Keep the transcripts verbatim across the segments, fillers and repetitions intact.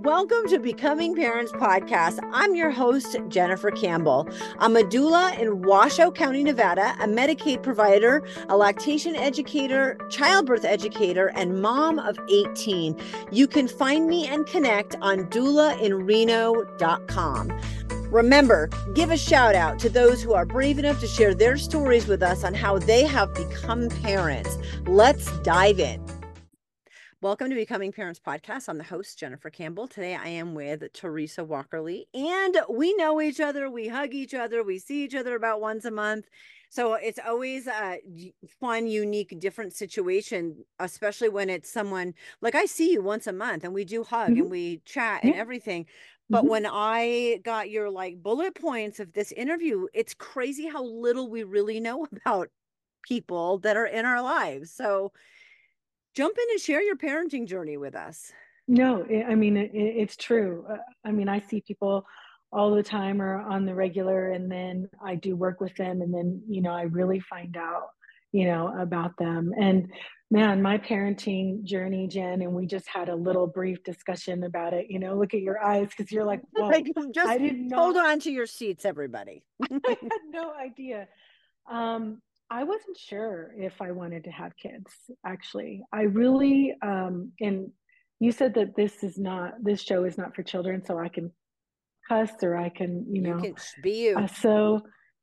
Welcome to Becoming Parents Podcast. I'm your host, Jennifer Campbell. I'm a doula in Washoe County, Nevada, a Medicaid provider, a lactation educator, childbirth educator, and mom of eighteen. You can find me and connect on doula in reno dot com. Remember, give a shout out to those who are brave enough to share their stories with us on how they have become parents. Let's dive in. Welcome to Becoming Parents Podcast. I'm the host, Jennifer Campbell. Today I am with Teresa Walkerly, and we know each other. We hug each other. We see each other about once a month. So it's always a fun, unique, different situation, especially when it's someone like I see you once a month and we do hug mm-hmm. and we chat and yeah. everything. But mm-hmm. when I got your like bullet points of this interview, it's crazy how little we really know about people that are in our lives. So jump in and share your parenting journey with us. No, I mean, it, it's true. I mean, I see people all the time or on the regular, and then I do work with them. And then, you know, I really find out, you know, about them. And man, my parenting journey, Jen, and we just had a little brief discussion about it, you know, look at your eyes, because you're like, whoa, like, just I did not hold on to your seats, everybody. I had no idea. Um, I wasn't sure if I wanted to have kids, actually. I really, um, and you said that this is not, this show is not for children, so I can cuss or I can, you know. You can be you. Uh, so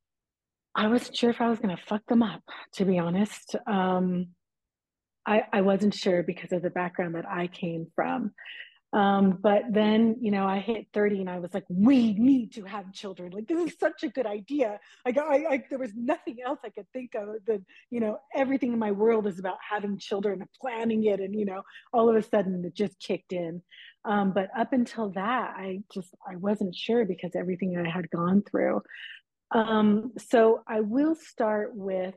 I wasn't sure if I was going to fuck them up, to be honest. Um, I, I wasn't sure because of the background that I came from. Um, but then, you know, I hit thirty and I was like, we need to have children. Like, this is such a good idea. I got, I, I, there was nothing else I could think of. That, you know, everything in my world is about having children and planning it. And, you know, all of a sudden it just kicked in. Um, but up until that, I just, I wasn't sure because everything I had gone through. Um, so I will start with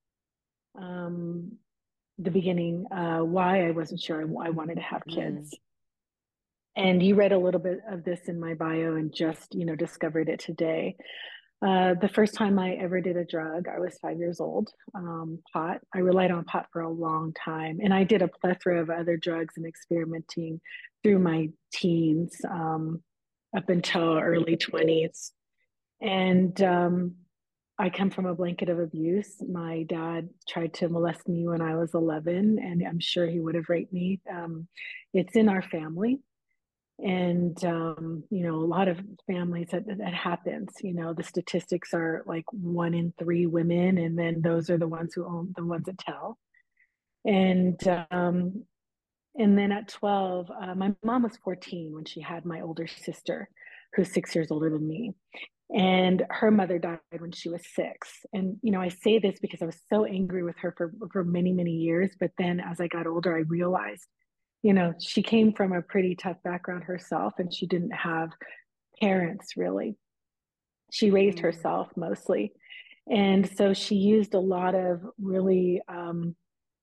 um, the beginning, uh, why I wasn't sure I, I wanted to have kids. Mm. And you read a little bit of this in my bio and just, you know, discovered it today. Uh, the first time I ever did a drug, I was five years old, um, pot. I relied on pot for a long time. And I did a plethora of other drugs and experimenting through my teens um, up until early twenties. And um, I come from a blanket of abuse. My dad tried to molest me when I was eleven, and I'm sure he would have raped me. Um, it's in our family. And, um, you know, a lot of families that, that happens, you know, the statistics are like one in three women, and then those are the ones who own the ones that tell. And, um, and then at twelve, uh, my mom was fourteen when she had my older sister, who's six years older than me. And her mother died when she was six. And, you know, I say this because I was so angry with her for, for many, many years. But then as I got older, I realized, you know, she came from a pretty tough background herself, and she didn't have parents really. She raised mm-hmm. herself mostly. And so she used a lot of really um,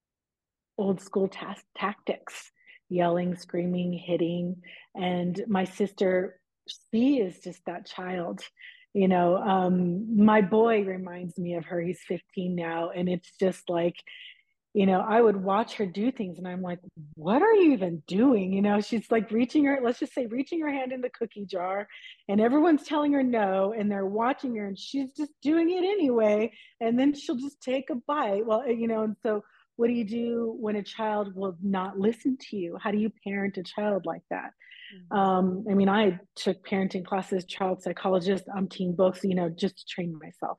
old school ta- tactics, yelling, screaming, hitting. And my sister, she is just that child. You know, um, my boy reminds me of her. He's fifteen now. And it's just like, you know, I would watch her do things and I'm like, what are you even doing? You know, she's like reaching her, let's just say reaching her hand in the cookie jar, and everyone's telling her no, and they're watching her and she's just doing it anyway. And then she'll just take a bite. Well, you know, and so what do you do when a child will not listen to you? How do you parent a child like that? Mm-hmm. Um, I mean, I took parenting classes, child psychologist, umpteen books, you know, just to train myself.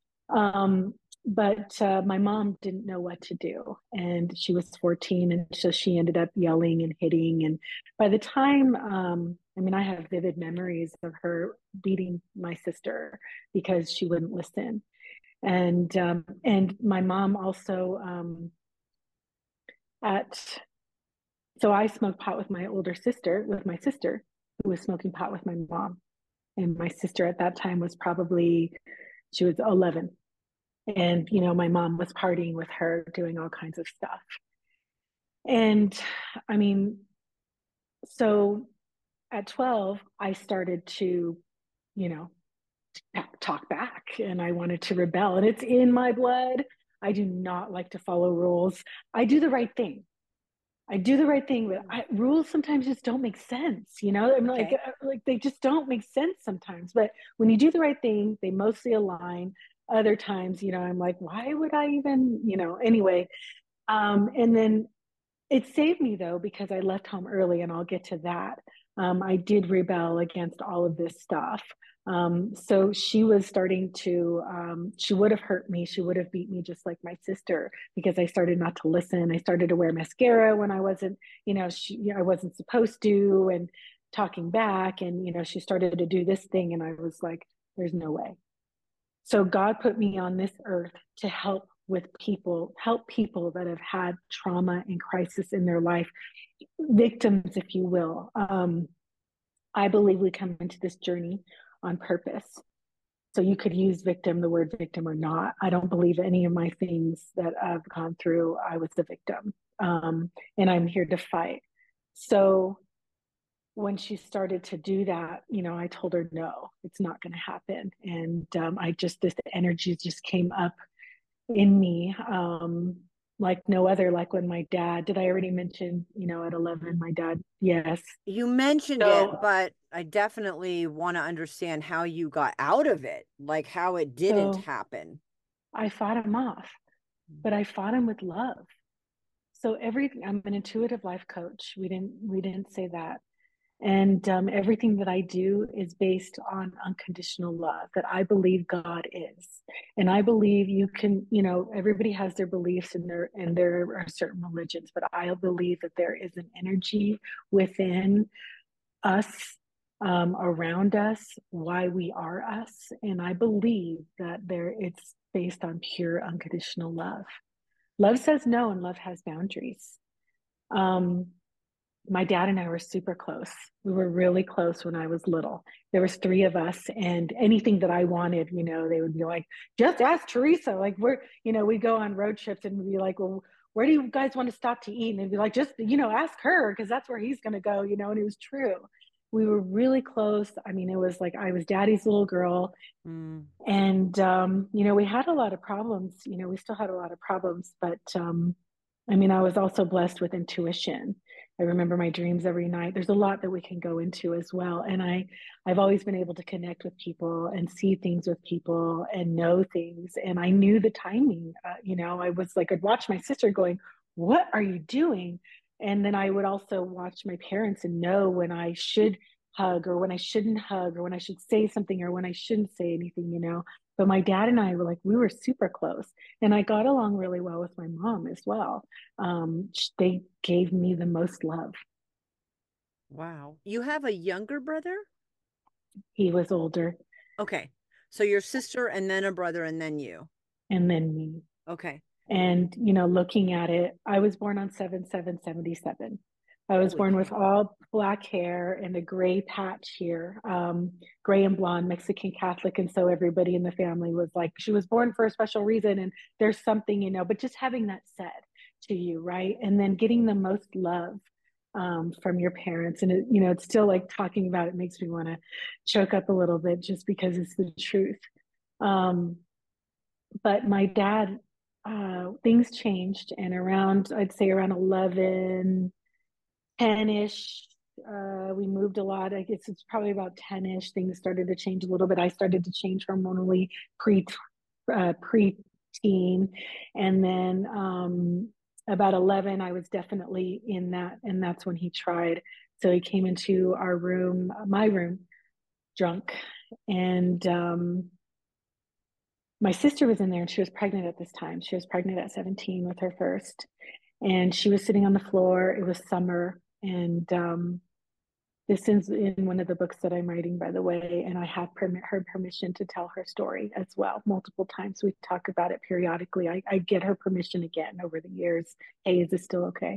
Um, But uh, my mom didn't know what to do, and she was fourteen, and so she ended up yelling and hitting. And by the time, um, I mean, I have vivid memories of her beating my sister because she wouldn't listen. And um, and my mom also um, at so I smoked pot with my older sister, with my sister who was smoking pot with my mom, and my sister at that time was probably she was eleven. And, you know, my mom was partying with her, doing all kinds of stuff. And I mean, so at twelve, I started to, you know, talk back, and I wanted to rebel. And it's in my blood. I do not like to follow rules. I do the right thing. I do the right thing, but I, rules sometimes just don't make sense. You know, I'm like, Okay. uh, like they just don't make sense sometimes. But when you do the right thing, they mostly align. Other times, you know, I'm like, why would I even, you know, anyway. Um, and then it saved me though, because I left home early, and I'll get to that. Um, I did rebel against all of this stuff. Um, so she was starting to, um, she would have hurt me. She would have beat me just like my sister, because I started not to listen. I started to wear mascara when I wasn't, you know, she, I wasn't supposed to, and talking back. And, you know, she started to do this thing. And I was like, there's no way. So God put me on this earth to help with people, help people that have had trauma and crisis in their life, victims, if you will. Um, I believe we come into this journey on purpose. So you could use victim, the word victim or not. I don't believe any of my things that I've gone through, I was the victim. Um, and I'm here to fight. So when she started to do that, you know, I told her, no, it's not going to happen. And um, I just, this energy just came up in me, um, like no other. Like when my dad, did I already mention, you know, at eleven, my dad, yes. You mentioned it, So, but I definitely want to understand how you got out of it, like how it didn't so happen. I fought him off, but I fought him with love. So everything, I'm an intuitive life coach. We didn't, we didn't say that. And um, everything that I do is based on unconditional love, that I believe God is. And I believe you can, you know, everybody has their beliefs, and there and there are certain religions, but I believe that there is an energy within us, um, around us, why we are us. And I believe that there it's based on pure unconditional love. Love says no, and love has boundaries. Um, my dad and I were super close. We were really close when I was little. There was three of us, and anything that I wanted, you know, they would be like, just ask Teresa. Like we're, you know, we go on road trips and we'd be like, well, where do you guys want to stop to eat? And they'd be like, just, you know, ask her, because that's where he's going to go, you know, and it was true. We were really close. I mean, it was like I was daddy's little girl. Mm. And, um, you know, we had a lot of problems. You know, we still had a lot of problems, but um, I mean, I was also blessed with intuition. I remember my dreams every night. There's a lot that we can go into as well. And I, I've always been able to connect with people and see things with people and know things. And I knew the timing. Uh, you know, I was like, I'd watch my sister going, "What are you doing?" And then I would also watch my parents and know when I should hug or when I shouldn't hug or when I should say something or when I shouldn't say anything, you know. But my dad and I were like, we were super close. And I got along really well with my mom as well. Um, they gave me the most love. Wow. You have a younger brother? He was older, Okay. So your sister and then a brother and then you. and then me. Okay. And, you know, looking at it, I was born on seven seven seventy-seven. I was Holy born with cow. all black hair and a gray patch here, um, gray and blonde, Mexican Catholic. And so everybody in the family was like, she was born for a special reason. And there's something, you know, but just having that said to you, right? And then getting the most love um, from your parents. And, it, you know, it's still like talking about it makes me want to choke up a little bit just because it's the truth. Um, but my dad, uh, things changed, and around, I'd say around eleven, ten ish, uh, we moved a lot. I guess it's probably about ten ish. Things started to change a little bit. I started to change hormonally pre uh, pre teen, and then um, about eleven, I was definitely in that, and that's when he tried. So he came into our room, my room, drunk, and um, my sister was in there, and she was pregnant at this time. She was pregnant at seventeen with her first, and she was sitting on the floor. It was summer, and um, this is in one of the books that I'm writing, by the way, and I have perm- her permission to tell her story as well. Multiple times we talk about it periodically. I, I get her permission again over the years. Hey, is this still okay?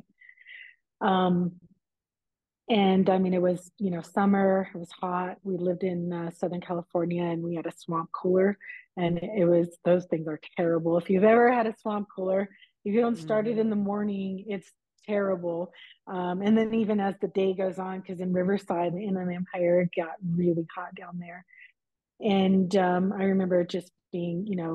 Um, and I mean, it was, you know, summer, it was hot. We lived in uh, Southern California, and we had a swamp cooler, and it was, those things are terrible. If you've ever had a swamp cooler, if you don't start it Mm. in the morning, it's terrible. Um, and then even as the day goes on, because in Riverside and Inland Empire, it got really hot down there. And um, I remember just being, you know,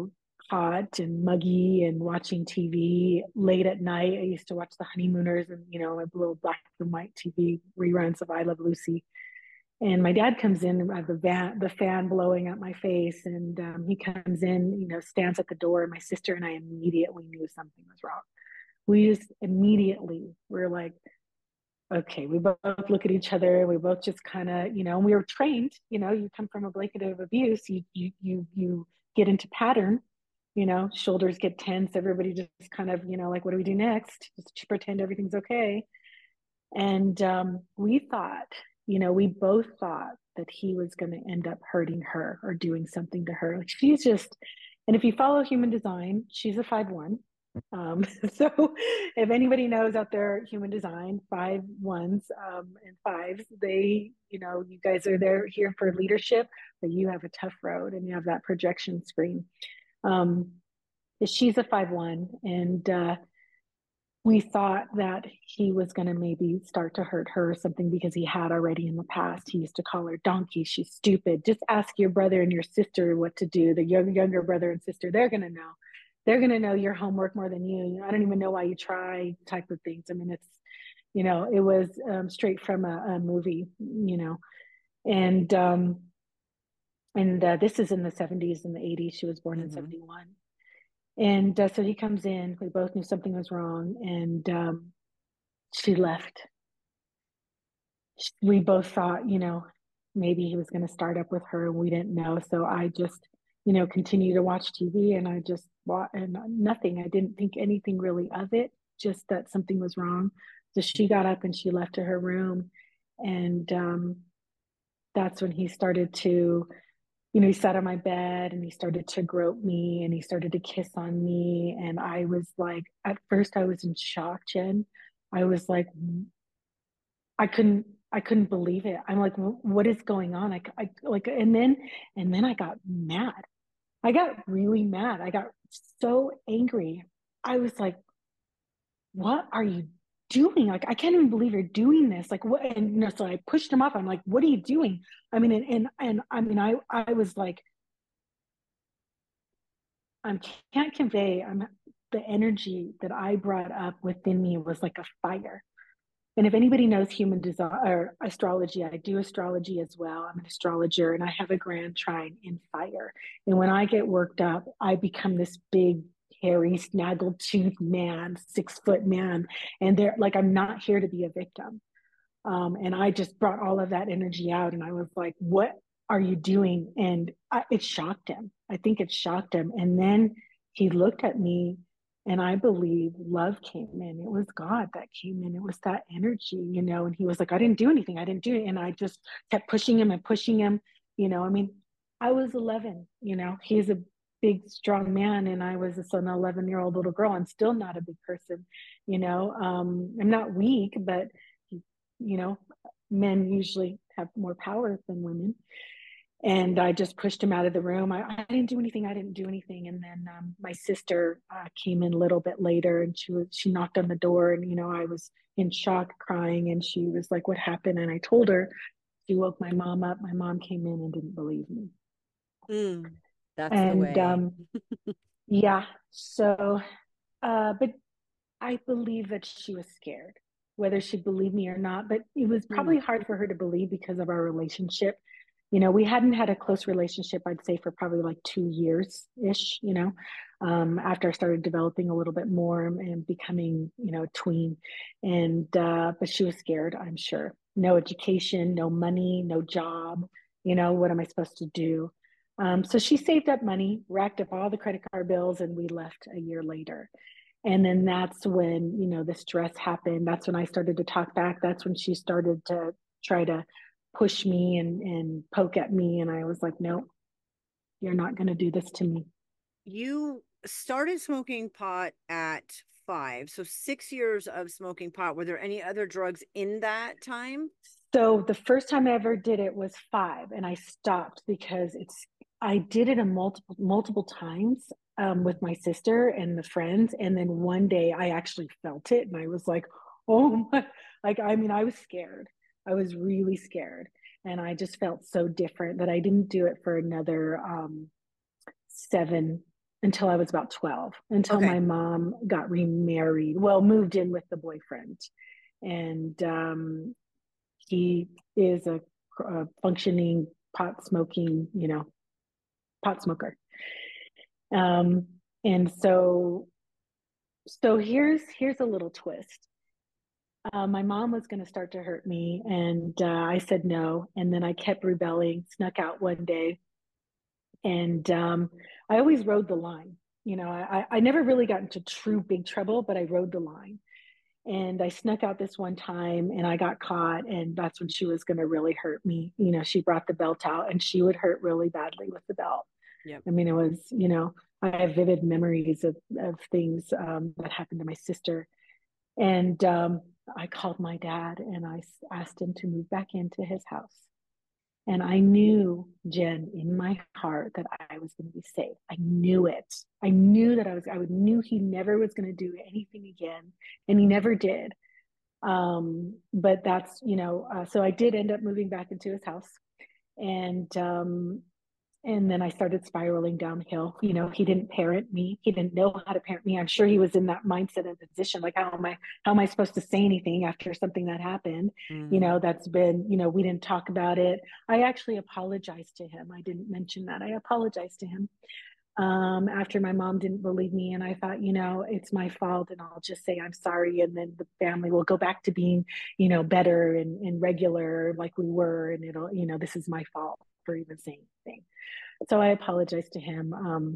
hot and muggy and watching T V late at night. I used to watch The Honeymooners and, you know, a little black and white T V reruns of I Love Lucy. And my dad comes in, I have the van, the fan blowing at my face, and um, he comes in, you know, stands at the door. My sister and I immediately knew something was wrong. We just immediately were like, okay, we both look at each other. We both just kind of, you know, we were trained, you know, you come from a blanket of abuse, you, you, you, you get into pattern, you know, shoulders get tense. Everybody just kind of, you know, like, what do we do next? Just pretend everything's okay. And um, we thought, you know, we both thought that he was going to end up hurting her or doing something to her. Like she's just, and if you follow human design, she's a five one. Um, so if anybody knows out there, human design, five ones um, and fives, they, you know, you guys are there here for leadership, but you have a tough road and you have that projection screen. Um, she's a five one, and uh, we thought that he was going to maybe start to hurt her or something because he had already in the past. He used to call her donkey. She's stupid. Just ask your brother and your sister what to do. The young, younger brother and sister, they're going to know. They're going to know your homework more than you. I don't even know why you try type of things. I mean, it's, you know, it was um, straight from a, a movie, you know, and, um, and uh, this is in the seventies and the eighties. She was born mm-hmm. in seventy-one. And uh, so he comes in, we both knew something was wrong, and um, she left. We both thought, you know, maybe he was going to start up with her. We didn't know. So I just, you know, continued to watch T V, and I just bought and nothing. I didn't think anything really of it, just that something was wrong. So she got up and she left to her room. And um, that's when he started to, you know, he sat on my bed and he started to grope me and he started to kiss on me. And I was like, at first I was in shock, Jen. I was like, I couldn't, I couldn't believe it. I'm like, what is going on? I, I like, and then, and then I got mad. I got really mad. I got so angry. I was like, what are you doing? Like, I can't even believe you're doing this. Like, what? And you know, so I pushed him off. I'm like, what are you doing? I mean, and, and, and I mean, I, I was like, I can't convey I'm, the energy that I brought up within me was like a fire. And if anybody knows human design or astrology, I do astrology as well. I'm an astrologer and I have a grand trine in fire. And when I get worked up, I become this big, hairy, snaggle-toothed man, six foot man. And they're like, I'm not here to be a victim. Um, and I just brought all of that energy out. And I was like, what are you doing? And I, it shocked him. I think it shocked him. And then he looked at me, and I believe love came in. It was God that came in. It was that energy, you know, and he was like, I didn't do anything. I didn't do it. And I just kept pushing him and pushing him, you know, I mean, I was eleven, you know, he's a big, strong man. And I was an eleven year old little girl. I'm still not a big person, you know, um, I'm not weak, but you know, men usually have more power than women. And I just pushed him out of the room. I, I didn't do anything. I didn't do anything. And then um, my sister uh, came in a little bit later, and she was she knocked on the door, and you know I was in shock, crying, and she was like, "What happened?" And I told her. She woke my mom up. My mom came in and didn't believe me. Mm, that's and, the way. Um, yeah. So, uh, but I believe that she was scared, whether she believed me or not. But it was probably mm. hard for her to believe because of our relationship. You know, we hadn't had a close relationship, I'd say, for probably like two years ish, you know, um, after I started developing a little bit more and becoming, you know, a tween. And, uh, but she was scared, I'm sure. No education, no money, no job. You know, what am I supposed to do? Um, so she saved up money, racked up all the credit card bills, and we left a year later. And then that's when, you know, the stress happened. That's when I started to talk back. That's when she started to try to push me and, and poke at me. And I was like, no, you're not going to do this to me. You started smoking pot at five. So six years of smoking pot. Were there any other drugs in that time? So the first time I ever did it was five, and I stopped because it's, I did it a multiple, multiple times um, with my sister and the friends. And then one day I actually felt it, and I was like, oh my, like, I mean, I was scared. I was really scared. And I just felt so different that I didn't do it for another um, seven, until I was about twelve, until Okay. my mom got remarried. Well, moved in with the boyfriend. And um, he is a, a functioning pot smoking, you know, pot smoker. Um, and so, so here's here's a little twist. Uh, my mom was going to start to hurt me, and uh, I said no. And then I kept rebelling, snuck out one day, and um, I always rode the line. You know, I, I never really got into true big trouble, but I rode the line. And I snuck out this one time and I got caught. And that's when she was going to really hurt me. You know, she brought the belt out and she would hurt really badly with the belt. Yep. I mean, it was, you know, I have vivid memories of, of things um, that happened to my sister. And um, I called my dad and I asked him to move back into his house. And I knew, Jen, in my heart that I was going to be safe. I knew it. I knew that I was, I knew he never was going to do anything again. And he never did. Um, but that's, you know, uh, so I did end up moving back into his house. And um, and then I started spiraling downhill. You know, he didn't parent me. He didn't know how to parent me. I'm sure he was in that mindset and position. Like, how am I, how am I supposed to say anything after something that happened? Mm-hmm. You know, that's been, you know, we didn't talk about it. I actually apologized to him. I didn't mention that. I apologized to him um, after my mom didn't believe me. And I thought, you know, it's my fault and I'll just say I'm sorry. And then the family will go back to being, you know, better and, and regular like we were. And it'll, you know, this is my fault for even saying anything. So I apologized to him. Um,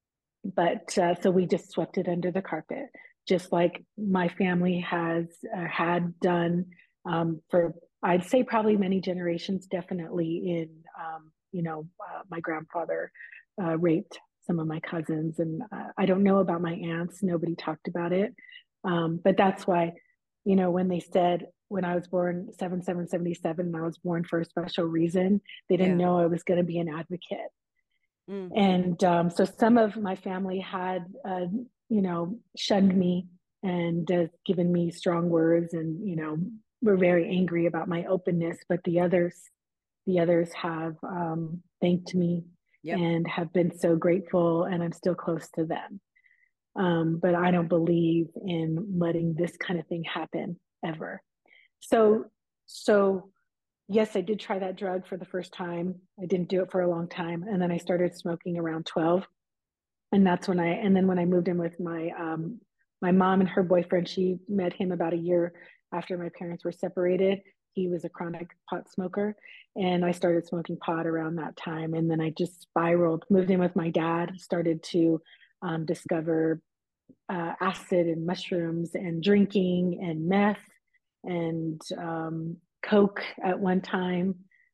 but uh, so we just swept it under the carpet, just like my family has uh, had done um, for, I'd say, probably many generations, definitely in, um, you know, uh, my grandfather uh, raped some of my cousins. And uh, I don't know about my aunts. Nobody talked about it. Um, but that's why, you know, when they said, when I was born seven seven seventy-seven and I was born for a special reason, they didn't Yeah. know I was going to be an advocate. Mm. And um, so some of my family had, uh, you know, shunned me and uh, given me strong words and, you know, were very angry about my openness. But the others, the others have um, thanked me Yep. and have been so grateful, and I'm still close to them. Um, but I don't believe in letting this kind of thing happen ever. So, so yes, I did try that drug for the first time. I didn't do it for a long time. And then I started smoking around twelve. And that's when I, and then when I moved in with my, um, my mom and her boyfriend, she met him about a year after my parents were separated. He was a chronic pot smoker. And I started smoking pot around that time. And then I just spiraled, moved in with my dad, started to um, discover uh, acid and mushrooms and drinking and meth and um, coke at one time.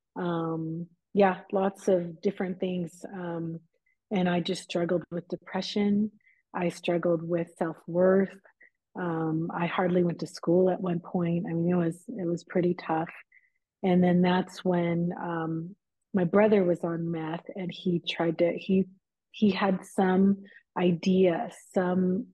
Um, yeah, lots of different things. Um, and I just struggled with depression. I struggled with self-worth. Um, I hardly went to school at one point. I mean, it was it was pretty tough. And then that's when um, my brother was on meth, and he tried to he he had some idea, some,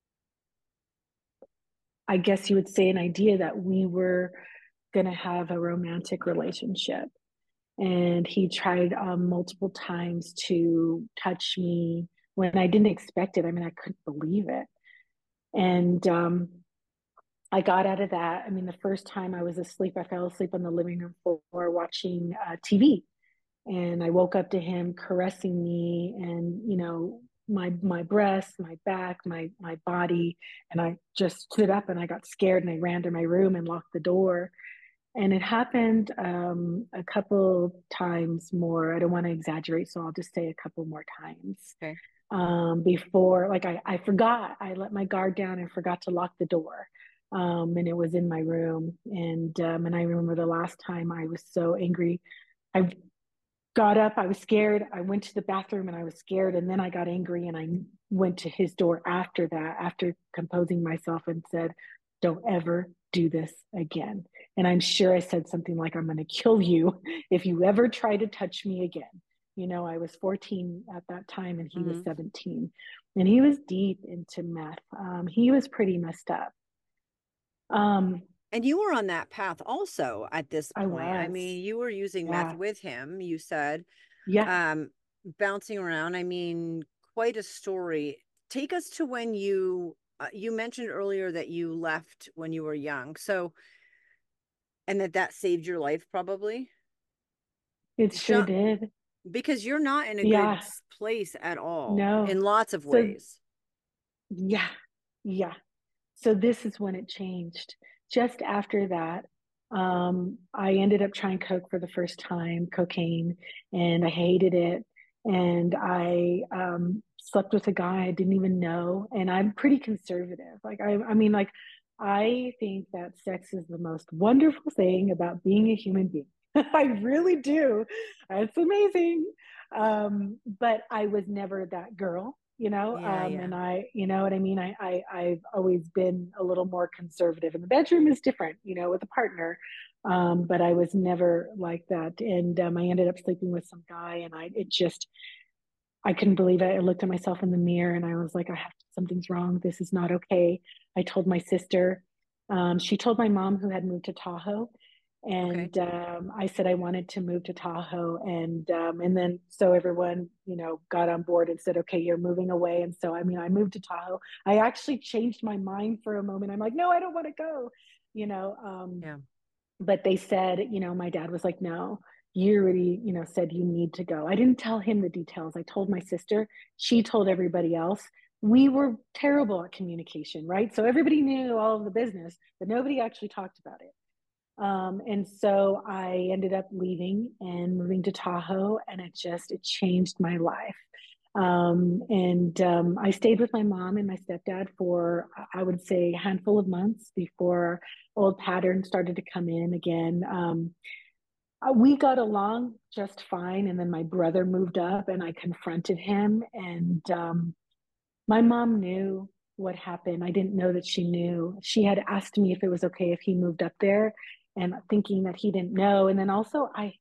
I guess you would say, an idea that we were going to have a romantic relationship. And he tried um, multiple times to touch me when I didn't expect it. I mean, I couldn't believe it. And um, I got out of that. I mean, the first time I was asleep, I fell asleep on the living room floor watching uh, T V. And I woke up to him caressing me and, you know, my my breasts, my back, my my body. And I just stood up and I got scared and I ran to my room and locked the door. And it happened um, a couple times more. I don't want to exaggerate, so I'll just say a couple more times. Okay. Um, before, like I, I forgot, I let my guard down and forgot to lock the door. Um, and it was in my room. And um, and I remember the last time I was so angry. I got up, I was scared. I went to the bathroom and I was scared. And then I got angry and I went to his door after that, after composing myself, and said, "Don't ever do this again." And I'm sure I said something like, "I'm going to kill you if you ever try to touch me again." You know, I was fourteen at that time and he mm-hmm. was seventeen. And he was deep into meth. Um, he was pretty messed up. Um, And you were on that path also at this point. I, I mean, you were using yeah. meth with him, you said. Yeah. Um, bouncing around. I mean, quite a story. Take us to when you uh, you mentioned earlier that you left when you were young. So, and that that saved your life probably. It sure Sho- did. because you're not in a good Yeah, s- place at all in no. lots of So, ways. yeah, yeah. So this is when it changed. Just after that, um, I ended up trying coke for the first time, cocaine, and I hated it. And I um, slept with a guy I didn't even know. And I'm pretty conservative. Like I, I mean, like I think that sex is the most wonderful thing about being a human being. I really do. It's amazing. Um, but I was never that girl, you know. Yeah, Um, yeah. and I, you know what I mean. I, I, I've always been a little more conservative. And the bedroom is different, you know, with a partner. Um, but I was never like that. And um, I ended up sleeping with some guy, and I, it just, I couldn't believe it. I looked at myself in the mirror, and I was like, I have something's wrong. This is not okay. I told my sister. Um, she told my mom, who had moved to Tahoe, Okay. and um, I said I wanted to move to Tahoe, and um, and then so everyone, you know, got on board and said, okay, you're moving away. And so I mean, I moved to Tahoe. I actually changed my mind for a moment. I'm like, no, I don't want to go, you know. Um, Yeah. but they said, you know, my dad was like, no, you already, you know, said you need to go. I didn't tell him the details. I told my sister. She told everybody else. We were terrible at communication, right? So everybody knew all of the business, but nobody actually talked about it. Um, and so I ended up leaving and moving to Tahoe, and it just it changed my life. Um, and um, I stayed with my mom and my stepdad for I would say a handful of months before old patterns started to come in again. Um, uh, we got along just fine, and then my brother moved up, and I confronted him, and um, my mom knew what happened. I didn't know that she knew. She had asked me if it was okay if he moved up there, and thinking that he didn't know. And then also, I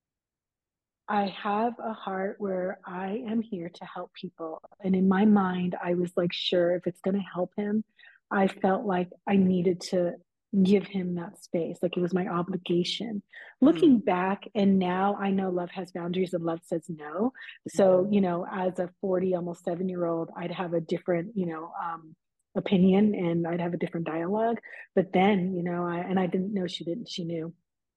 I have a heart where I am here to help people. And in my mind, I was like, sure, if it's going to help him, I felt like I needed to give him that space. Like it was my obligation. Mm. Looking back, and now I know love has boundaries and love says no. So, Mhm. you know, as a forty, almost seven year old, I'd have a different, you know, um, opinion, and I'd have a different dialogue. But then, you know, I, and I didn't know she didn't, she knew.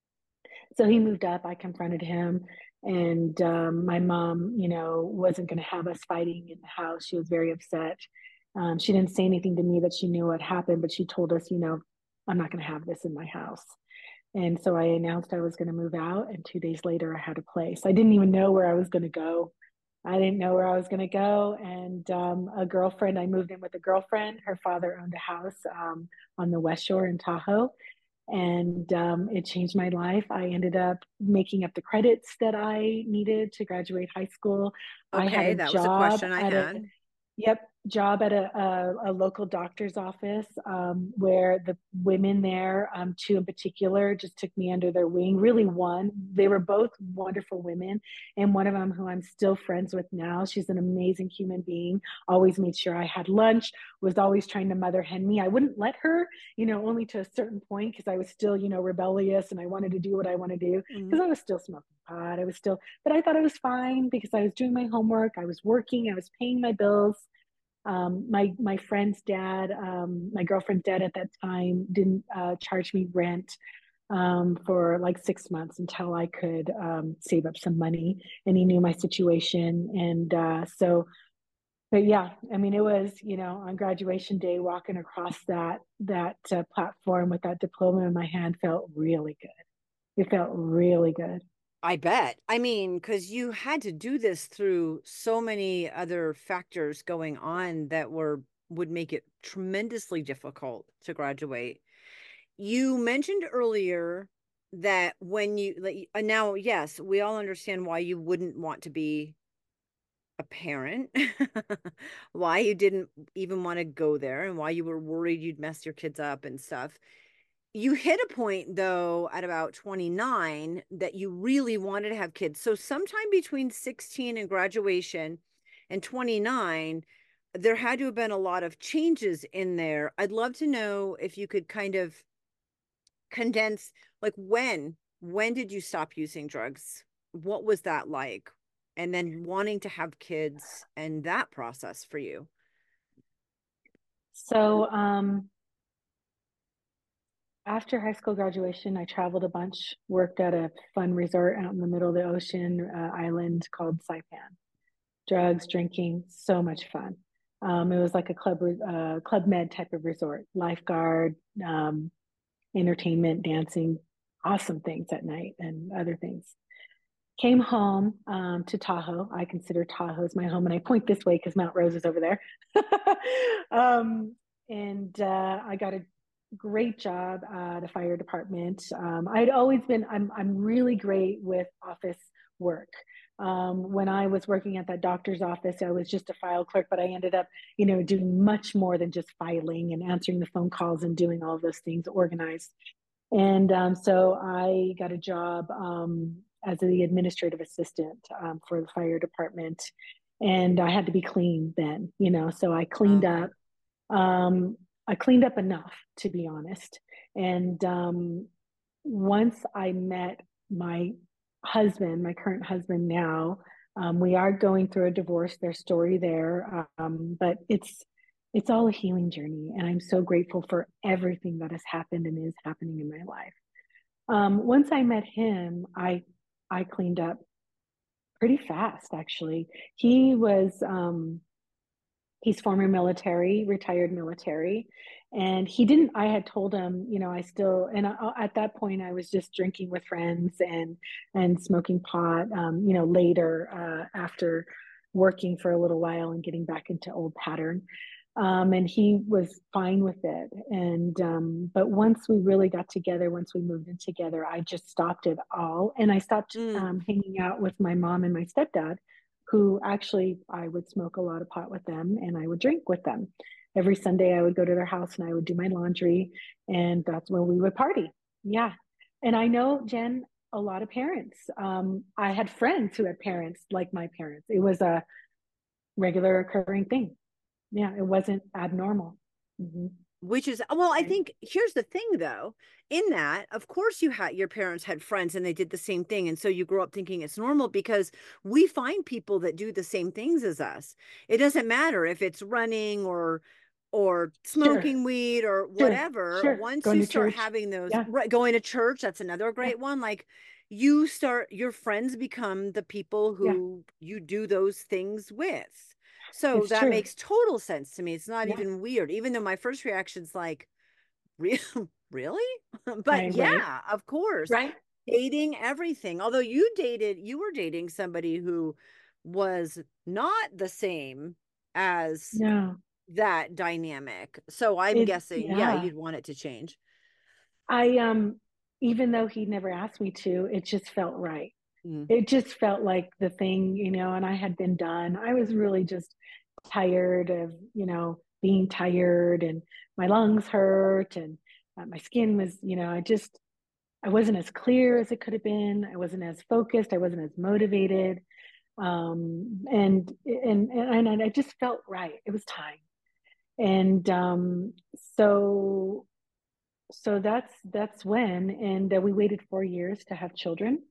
So he moved up. I confronted him, and um, my mom, you know, wasn't going to have us fighting in the house. She was very upset. Um, she didn't say anything to me that she knew what happened, but she told us, you know, I'm not going to have this in my house. And so I announced I was going to move out, and two days later, I had a place. I didn't even know where I was going to go. I didn't know where I was going to go. And um, a girlfriend, I moved in with a girlfriend. Her father owned a house um, on the West Shore in Tahoe, and um, it changed my life. I ended up making up the credits that I needed to graduate high school. I had Okay, a that was a job question I at a had. Yep, job at a, a, a local doctor's office um, where the women there, um, two in particular, just took me under their wing. Really, one. They were both wonderful women. And one of them, who I'm still friends with now, she's an amazing human being, always made sure I had lunch, was always trying to mother hen me. I wouldn't let her, you know, only to a certain point because I was still, you know, rebellious and I wanted to do what I want to do because Mhm. I was still smoking pot. I was still, but I thought it was fine because I was doing my homework, I was working, I was paying my bills. Um, my my friend's dad, um, my girlfriend's dad at that time, didn't uh, charge me rent um, for like six months until I could um, save up some money, and he knew my situation, and uh, so. But yeah, I mean, it was, you know, on graduation day, walking across that that uh, platform with that diploma in my hand felt really good. It felt really good. I bet. I mean, because you had to do this through so many other factors going on that were would make it tremendously difficult to graduate. You mentioned earlier that when you like, uh, now, yes, we all understand why you wouldn't want to be a parent, why you didn't even want to go there, and why you were worried you'd mess your kids up and stuff. You hit a point though at about twenty-nine that you really wanted to have kids. So sometime between sixteen and graduation and twenty-nine, there had to have been a lot of changes in there. I'd love to know if you could kind of condense, like when when did you stop using drugs? What was that like? and then wanting to have kids and that process for you? So, um, after high school graduation, I traveled a bunch, worked at a fun resort out in the middle of the ocean uh, island called Saipan. Drugs, drinking, so much fun. Um, it was like a club, uh, club med type of resort, lifeguard, um, entertainment, dancing, awesome things at night and other things. Came home um, to Tahoe. I consider Tahoe as my home, and I point this way because Mount Rose is over there. um, and uh, I got a great job at a fire department. Um, I'd always been, I'm, I'm really great with office work. Um, when I was working at that doctor's office, I was just a file clerk, but I ended up, you know, doing much more than just filing and answering the phone calls and doing all of those things organized. And um, so I got a job um, as the administrative assistant um, for the fire department. And I had to be clean then, you know, so I cleaned Okay. up. Um, I cleaned up enough, to be honest. And um, once I met my husband, my current husband now, um, we are going through a divorce. There's story there, um, but it's it's all a healing journey, and I'm so grateful for everything that has happened and is happening in my life. Um, once I met him, I I cleaned up pretty fast, actually. He was um, he's former military, retired military. And he didn't, I had told him, you know, I still, and I, at that point I was just drinking with friends and, and smoking pot, um, you know, later, uh, after working for a little while and getting back into old pattern. Um, and he was fine with it. And, um, but once we really got together, once we moved in together, I just stopped it all. And I stopped, Mm. um, hanging out with my mom and my stepdad, who actually I would smoke a lot of pot with them and I would drink with them. Every Sunday I would go to their house and I would do my laundry, and that's when we would party. Yeah. And I know, Jen, a lot of parents. Um, I had friends who had parents like my parents. It was a regular occurring thing. Yeah, it wasn't abnormal. Mm-hmm. Which is, well, I Right. think here's the thing though, in that, of course, you had your parents had friends and they did the same thing. And so you grow up thinking it's normal because we find people that do the same things as us. It doesn't matter if it's running or or Sure, smoking weed or sure, whatever. sure. Once Going you to start church. having those, Yeah, right, going to church, that's another yeah, great one. Like you start, your friends become the people yeah. who you do those things with. So It's that true. makes total sense to me. It's not Yeah, even weird, even though my first reaction's like, Re- really? But I right, yeah, of course. right. Dating everything. Although you dated, you were dating somebody who was not the same as No, that dynamic. So I'm it. guessing, yeah, Yeah. you'd want it to change. I um even though he never asked me to, it just felt right. Mm. It just felt like the thing, you know, and I had been done. I was really just tired of, you know, being tired, and my lungs hurt, and uh, my skin was, you know, I just I wasn't as clear as it could have been. I wasn't as focused. I wasn't as motivated. Um and and and, and I just felt right. It was time. And um so so that's that's when, and uh, we waited four years to have children.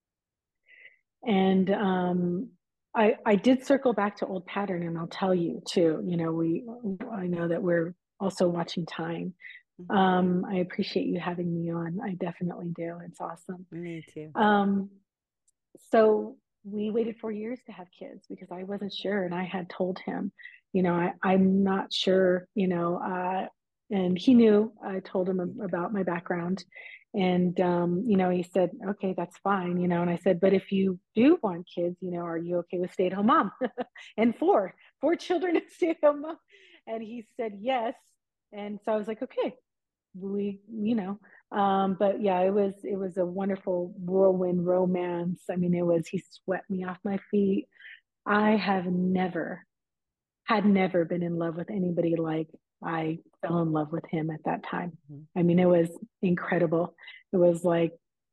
And um, I I did circle back to old pattern, and I'll tell you too. You know, we I know that we're also watching time. Mhm. Um, I appreciate you having me on. I definitely do. It's awesome. Me too. Um, so we waited four years to have kids because I wasn't sure, and I had told him, you know, I, I'm not sure, you know, uh, and he knew. I told him about my background, and um, you know, he said, okay, that's fine, you know, and I said, but if you do want kids, you know, are you okay with stay-at-home mom? And four, four children and stay-at-home mom, and he said yes, and so I was like, okay, we, you know, um, but yeah, it was it was a wonderful whirlwind romance. I mean, it was he swept me off my feet. I have never had never been in love with anybody like I fell in love with him at that time. Mhm. I mean, it was incredible. It was like,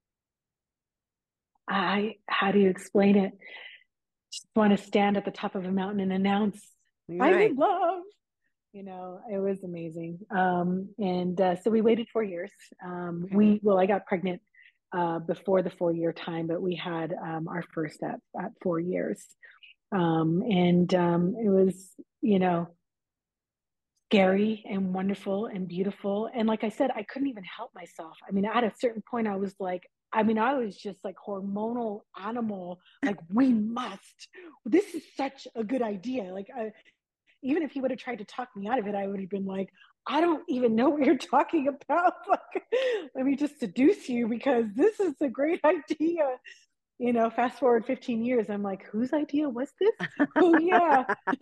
I, how do you explain it? Just want to stand at the top of a mountain and announce, I'm Right. in love. You know, it was amazing. Um, and uh, so we waited four years. Um, Okay. we, well, I got pregnant uh, before the four year time, but we had um, our first at, at four years. Um, and um, it was, you know, scary and wonderful and beautiful. And like I said, I couldn't even help myself. I mean, at a certain point, I was like, I mean, I was just like hormonal animal, like, we must, this is such a good idea. Like, I, even if he would have tried to talk me out of it, I would have been like, I don't even know what you're talking about. Like, let me just seduce you because this is a great idea. You know, fast forward fifteen years, I'm like, whose idea was this? Oh yeah.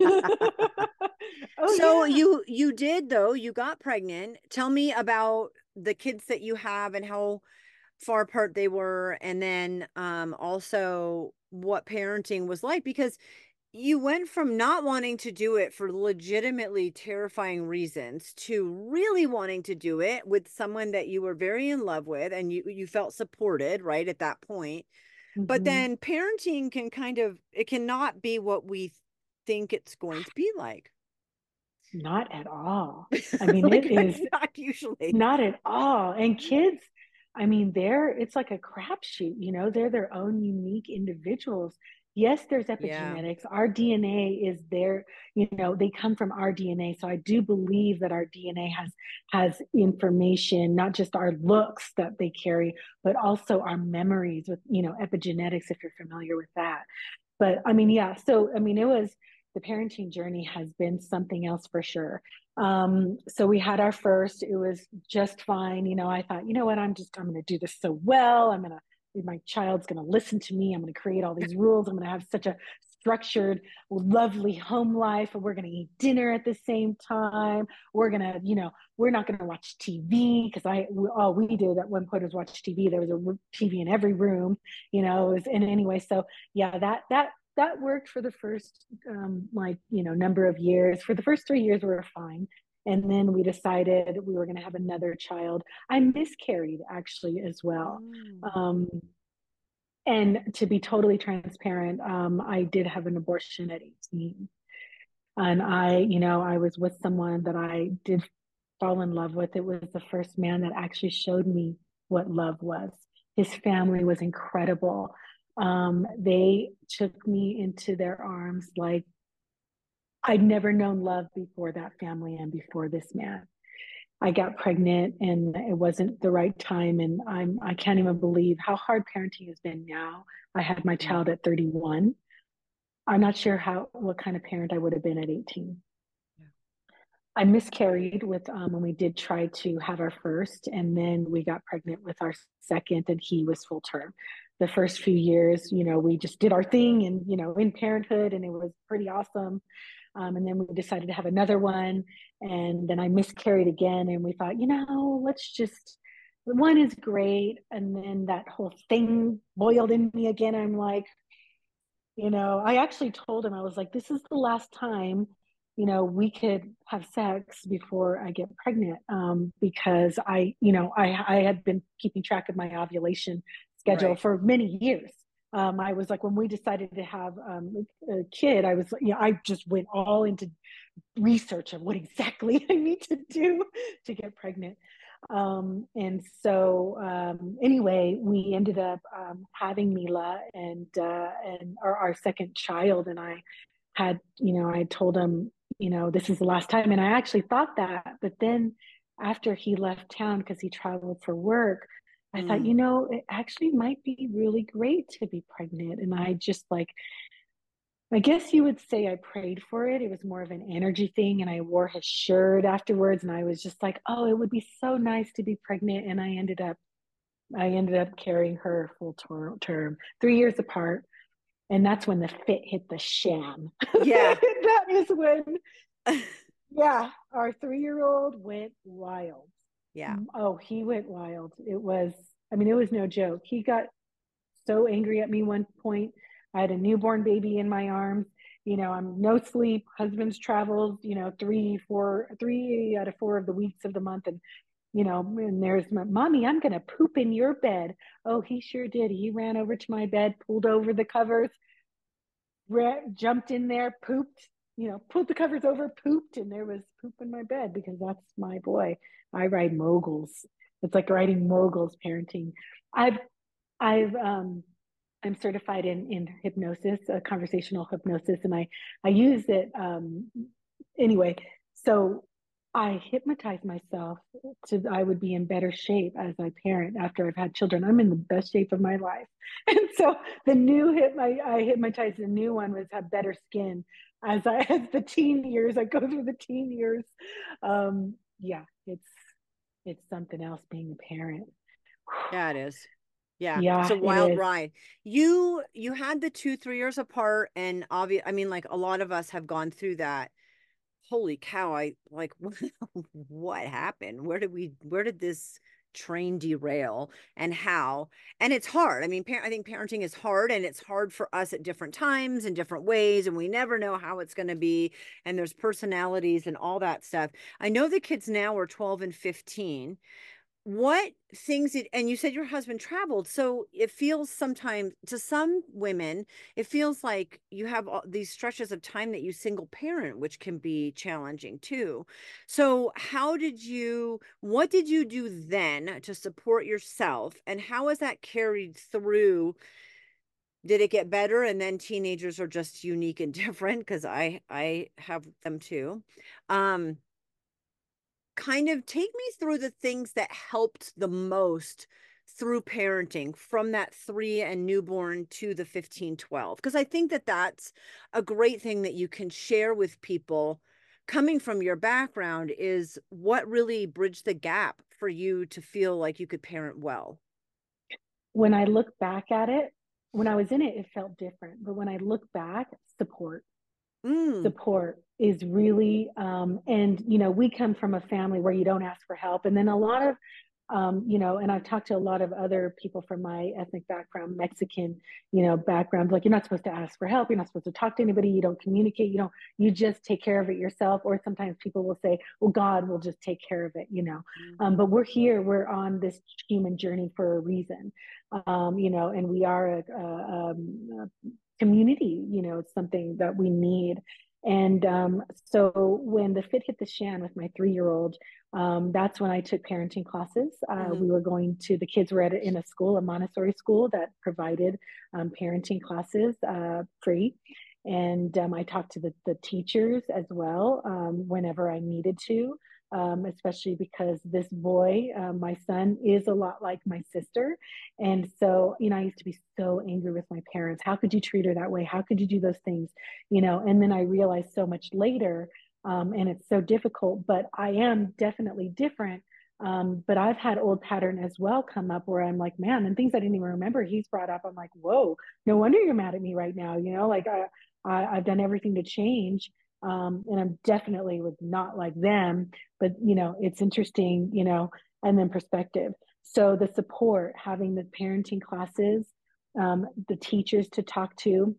Oh So yeah. you you did though, you got pregnant. Tell me about the kids that you have and how far apart they were, and then um also what parenting was like, because you went from not wanting to do it for legitimately terrifying reasons to really wanting to do it with someone that you were very in love with and you you felt supported right at that point. But Mm-hmm. then parenting can kind of, it cannot be what we think it's going to be like. Not at all. I mean, Like it is not usually. not at all. And kids, I mean, they're, it's like a crapshoot, you know, they're their own unique individuals. Yes, there's Yeah. epigenetics. Our D N A is there, you know, they come from our D N A. So I do believe that our D N A has has information, not just our looks that they carry, but also our memories with, you know, epigenetics, if you're familiar with that. But I mean, yeah, so I mean, it was the parenting journey has been something else for sure. Um, so we had our first, it was just fine. You know, I thought, you know what, I'm just, I'm going to do this so well. I'm going to, my child's going to listen to me. I'm going to create all these rules. I'm going to have such a structured, lovely home life. And we're going to eat dinner at the same time. We're going to, you know, we're not going to watch T V because I, all we did at one point was watch T V. There was a T V in every room, you know, it was, and anyway, so yeah, that, that, that worked for the first um, like you know number of years. For the first three years we were fine, and then we decided we were going to have another child. I miscarried actually as well. Mm. um, and to be totally transparent, um, I did have an abortion at eighteen, and I you know I was with someone that I did fall in love with. It was the first man that actually showed me what love was. His family was incredible. Um, they took me into their arms like I'd never known love before that family and before this man. I got pregnant and it wasn't the right time. And I'm, I can't even believe how hard parenting has been now. I had my Mm. child at thirty-one. I'm not sure how, what kind of parent I would have been at eighteen. Yeah. I miscarried with um, when we did try to have our first, and then we got pregnant with our second, and he was full term. The first few years, you know, we just did our thing, and you know, in parenthood, and it was pretty awesome. Um, and then we decided to have another one, and then I miscarried again, and we thought, you know, let's just one is great, and then that whole thing boiled in me again. I'm like, you know, I actually told him, I was like, this is the last time, you know, we could have sex before I get pregnant. Um, because I, you know, I, I had been keeping track of my ovulation schedule Right. for many years. Um, I was like, when we decided to have um, a kid, I was, you know, I just went all into research of what exactly I need to do to get pregnant. Um, and so, um, anyway, we ended up um, having Mila and uh, and our, our second child. And I had, you know, I told him, you know, this is the last time. And I actually thought that, but then after he left town because he traveled for work, I thought, you Mm. know, it actually might be really great to be pregnant. And I just like I guess you would say I prayed for it. It was more of an energy thing. And I wore his shirt afterwards. And I was just like, oh, it would be so nice to be pregnant. And I ended up, I ended up carrying her full ter- term, three years apart. And that's when the fit hit the sham. Yeah. That is when, yeah, our three year old went wild. Yeah. Oh, he went wild. It was, I mean, it was no joke. He got so angry at me one point. I had a newborn baby in my arms. You know, I'm no sleep. Husband's travels, you know, three, four, three out of four of the weeks of the month. And, you know, and there's my mommy, I'm going to poop in your bed. Oh, he sure did. He ran over to my bed, pulled over the covers, ra- jumped in there, pooped, you know, pulled the covers over, pooped, and there was poop in my bed because that's my boy. I ride moguls. It's like riding moguls parenting. I've I've um, I'm certified in in hypnosis, uh, conversational hypnosis, and I I use it um, anyway. So I hypnotize myself to I would be in better shape as I parent after I've had children. I'm in the best shape of my life, and so the new hip I, I hypnotized the new one was have better skin as I as the teen years I go through the teen years. Um, yeah, it's it's something else being a parent. Yeah, it is. Yeah, it's a Yeah, it wild is. ride. You you had the two, three years apart, and obvious. I mean, like a lot of us have gone through that. Holy cow! I like what happened? Where did we? Where did this train derail, and how? And it's hard. I mean, par I think parenting is hard, and it's hard for us at different times and different ways, and we never know how it's going to be. And there's personalities and all that stuff. I know the kids now are twelve and fifteen. What things did, and you said your husband traveled, so it feels sometimes to some women, it feels like you have all these stretches of time that you single parent, which can be challenging too. So, how did you, what did you do then to support yourself, and how has that carried through? Did it get better? And then teenagers are just unique and different because I I have them too. Um, kind of take me through the things that helped the most through parenting from that three and newborn to the fifteen twelve, because I think that that's a great thing that you can share with people coming from your background, is what really bridged the gap for you to feel like you could parent well. When I look back at it, when I was in it, it felt different. But when I look back, support, Mm, support is really, um, and you know, we come from a family where you don't ask for help. And then a lot of, um, you know, and I've talked to a lot of other people from my ethnic background, Mexican, you know, background, like you're not supposed to ask for help. You're not supposed to talk to anybody. You don't communicate. You don't, you just take care of it yourself. Or sometimes people will say, well, God will just take care of it, you know. mm, Um, but we're here, we're on this human journey for a reason, um, you know, and we are a, a, um, a community, you know, it's something that we need. And um, so when the fit hit the shan with my three year old, um, that's when I took parenting classes. Uh, mhm, we were going to, the kids were at a, in a school, a Montessori school that provided um, parenting classes uh, free. And um, I talked to the, the teachers as well um, whenever I needed to, um, especially because this boy, uh, my son, is a lot like my sister. And so, you know, I used to be so angry with my parents. How could you treat her that way? How could you do those things? You know, and then I realized so much later, um, and it's so difficult, but I am definitely different. Um, but I've had old pattern as well come up where I'm like, man, and things I didn't even remember he's brought up. I'm like, whoa, no wonder you're mad at me right now. You know, like I, I I've done everything to change. Um, and I'm definitely was not like them, but you know, it's interesting, you know, and then perspective. So the support, having the parenting classes, um, the teachers to talk to,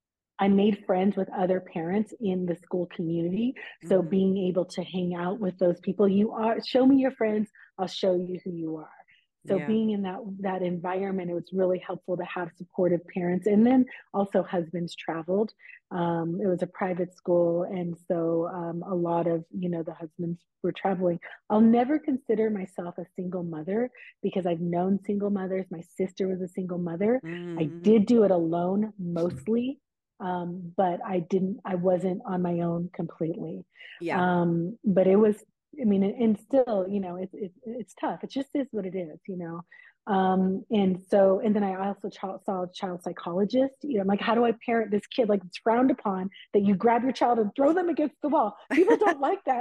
I made friends with other parents in the school community. So mhm. being able to hang out with those people, you are, show me your friends, I'll show you who you are. So Yeah. being in that that environment, it was really helpful to have supportive parents. And then also husbands traveled. Um, it was a private school, and so um, a lot of you know the husbands were traveling. I'll never consider myself a single mother because I've known single mothers. My sister was a single mother. I Mhm. did do it alone mostly, um, but I didn't, I wasn't on my own completely. Yeah. Um, but it was, I mean, and still, you know, it's it's it's tough. It just is what it is, you know. Um, and so, and then I also child, saw a child psychologist. You know, I'm like, how do I parent this kid? Like, it's frowned upon that you grab your child and throw them against the wall. People don't like that.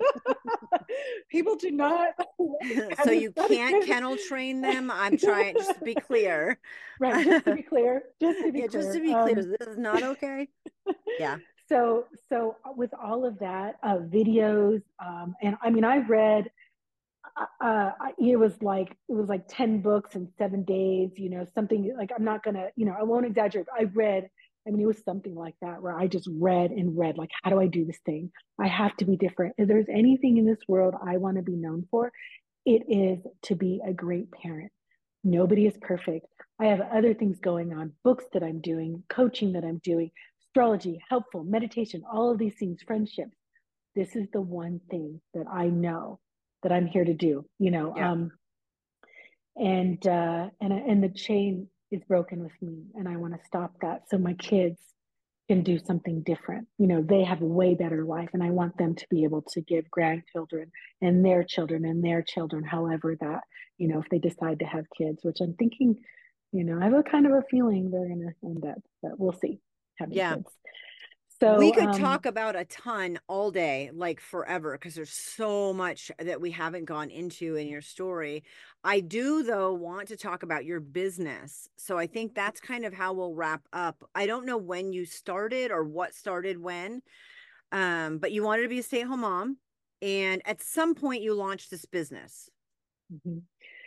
People do not. So And it's you not a can't good. kennel train them. I'm trying, just to be clear. Right, just to be clear, just to be Yeah, just to clear. be clear, Um, this is not okay. Yeah. so so with all of that, uh, videos, um, and I mean, I read. Uh, uh, it was like it was like ten books in seven days. You know, something like I'm not gonna. You know, I won't exaggerate. I read. I mean, it was something like that where I just read and read. Like, how do I do this thing? I have to be different. If there's anything in this world I want to be known for, it is to be a great parent. Nobody is perfect. I have other things going on, books that I'm doing, coaching that I'm doing, astrology, helpful, meditation, all of these things, friendships. This is the one thing that I know that I'm here to do, you know. Yeah. Um, And uh, and and the chain is broken with me, and I want to stop that so my kids can do something different. You know, they have a way better life, and I want them to be able to give grandchildren and their children and their children, however that, you know, if they decide to have kids, which I'm thinking, you know, I have a kind of a feeling they're going to end up, but we'll see, having Yeah. kids. We So, could um, talk about a ton all day, like forever, because there's so much that we haven't gone into in your story. I do, though, want to talk about your business. So I think that's kind of how we'll wrap up. I don't know when you started or what started when, um, but you wanted to be a stay-at-home mom. And at some point, you launched this business. mhm.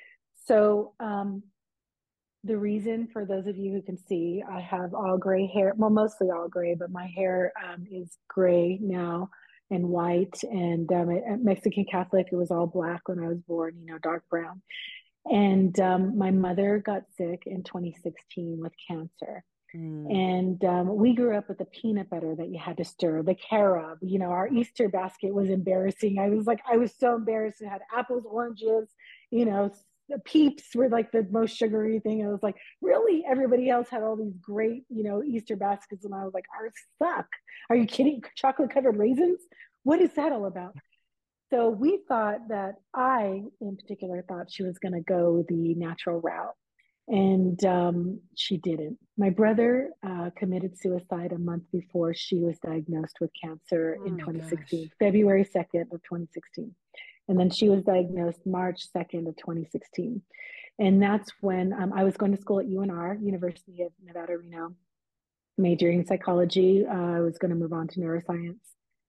So, um, the reason, for those of you who can see, I have all gray hair, well, mostly all gray, but my hair um, is gray now and white. And um, at Mexican Catholic, it was all black when I was born, you know, dark brown. And um, my mother got sick in twenty sixteen with cancer. Mm. And um, we grew up with the peanut butter that you had to stir, the carob. You know, our Easter basket was embarrassing. I was like, I was so embarrassed. It had apples, oranges, you know, the Peeps were like the most sugary thing. I was like, really? Everybody else had all these great, you know, Easter baskets. And I was like, ours suck. Are you kidding? Chocolate covered raisins? What is that all about? So we thought that I, in particular, thought she was going to go the natural route. And um, she didn't. My brother uh, committed suicide a month before she was diagnosed with cancer Oh in my twenty sixteen, gosh. February second of twenty sixteen. And then she was diagnosed March second of twenty sixteen. And that's when um, I was going to school at U N R, University of Nevada, Reno, majoring in psychology. Uh, I was going to move on to neuroscience.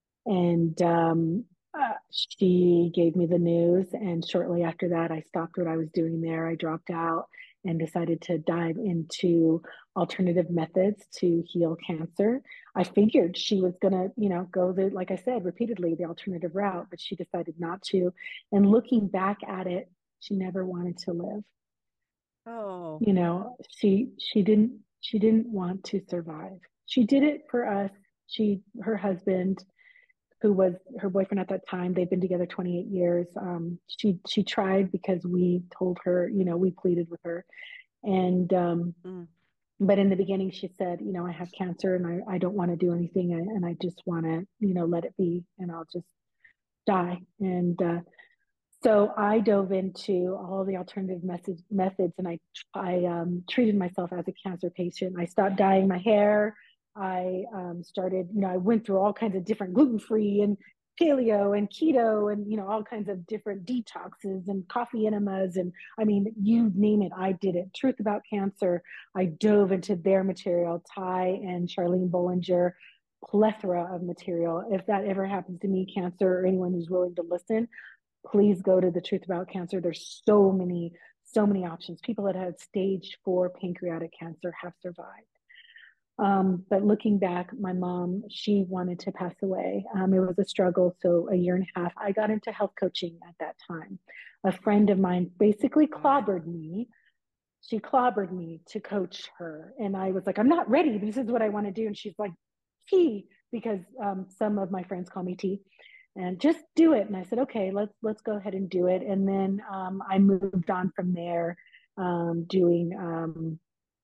And um, uh, she gave me the news. And shortly after that, I stopped what I was doing there. I dropped out and decided to dive into alternative methods to heal cancer. I figured she was going to, you know, go the, like I said, repeatedly, the alternative route, but she decided not to. And looking back at it, she never wanted to live. Oh, You know, she she didn't she didn't want to survive. She did it for us. She her husband, who was her boyfriend at that time. They've been together twenty-eight years. Um, she she tried because we told her, you know, we pleaded with her, and um, mm. but in the beginning, she said, you know, I have cancer and I I don't want to do anything and, and I just want to, you know, let it be and I'll just die. And uh, so I dove into all the alternative methods, methods and I I um, treated myself as a cancer patient. I stopped dyeing my hair. I um, started, you know, I went through all kinds of different gluten free and paleo and keto and, you know, all kinds of different detoxes and coffee enemas. And I mean, you name it, I did it. Truth About Cancer, I dove into their material, Ty and Charlene Bollinger, plethora of material. If that ever happens to me, cancer, or anyone who's willing to listen, please go to the Truth About Cancer. There's so many, so many options. People that had stage four pancreatic cancer have survived. Um, but looking back, my mom, she wanted to pass away. Um, it was a struggle. So a year and a half, I got into health coaching at that time. A friend of mine basically God. clobbered me. She clobbered me to coach her. And I was like, I'm not ready. This is what I want to do. And she's like, T, because um, some of my friends call me T, and just do it. And I said, okay, let's let's go ahead and do it. And then um, I moved on from there, um, doing um,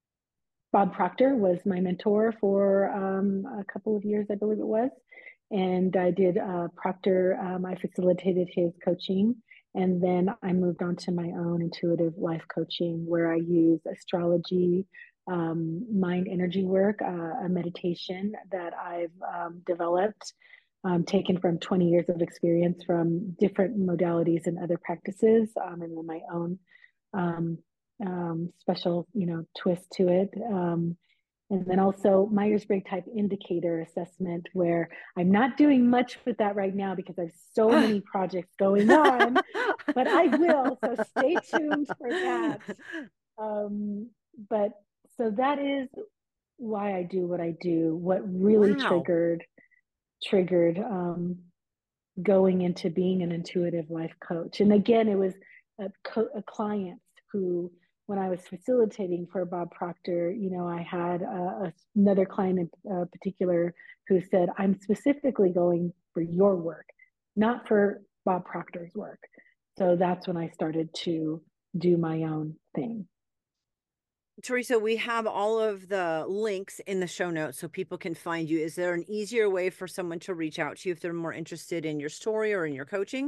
Bob Proctor was my mentor for um, a couple of years, I believe it was. And I did uh, Proctor, um, I facilitated his coaching. And then I moved on to my own intuitive life coaching where I use astrology, um, mind energy work, uh, a meditation that I've um, developed, um, taken from twenty years of experience from different modalities and other practices, um, and then my own um, um, special, you know, twist to it. Um, and then also Myers-Briggs type indicator assessment, where I'm not doing much with that right now because I have so many projects going on, but I will. So stay tuned for that. Um, but so that is why I do what I do. What really Wow. triggered triggered um, going into being an intuitive life coach. And again, it was a, co- a client who, when I was facilitating for Bob Proctor, you know, I had a, a, another client in uh, particular who said, I'm specifically going for your work, not for Bob Proctor's work. So that's when I started to do my own thing. Teresa, we have all of the links in the show notes so people can find you. Is there an easier way for someone to reach out to you if they're more interested in your story or in your coaching?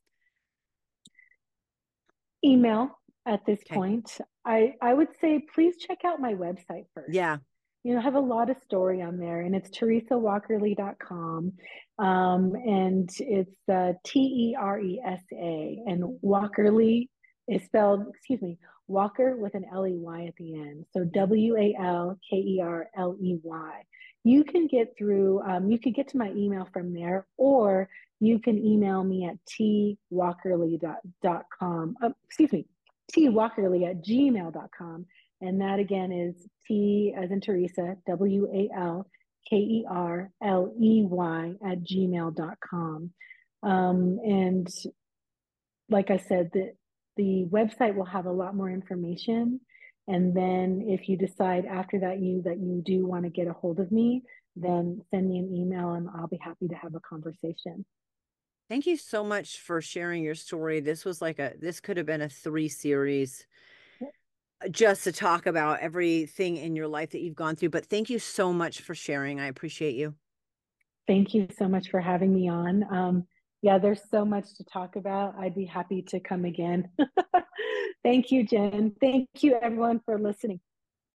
Email at this Okay. point. I, I would say please check out my website first. Yeah. You know, I have a lot of story on there, and it's teresa walkerly dot com. Um, and it's uh, T E R E S A, and Walkerly is spelled, excuse me, Walker with an L E Y at the end. So W A L K E R L E Y. You can get through, um, you can get to my email from there, or you can email me at t walkerly dot com. Uh, excuse me, t walkerly at gmail dot com. And that again is T as in Teresa, W A L K E R L E Y at gmail dot com. Um, and like I said, the, the website will have a lot more information. And then if you decide after that you that you do want to get a hold of me, then send me an email and I'll be happy to have a conversation. Thank you so much for sharing your story. This was like a, this could have been a three series just to talk about everything in your life that you've gone through. But thank you so much for sharing. I appreciate you. Thank you so much for having me on. Um, yeah, there's so much to talk about. I'd be happy to come again. Thank you, Jen. Thank you, everyone, for listening.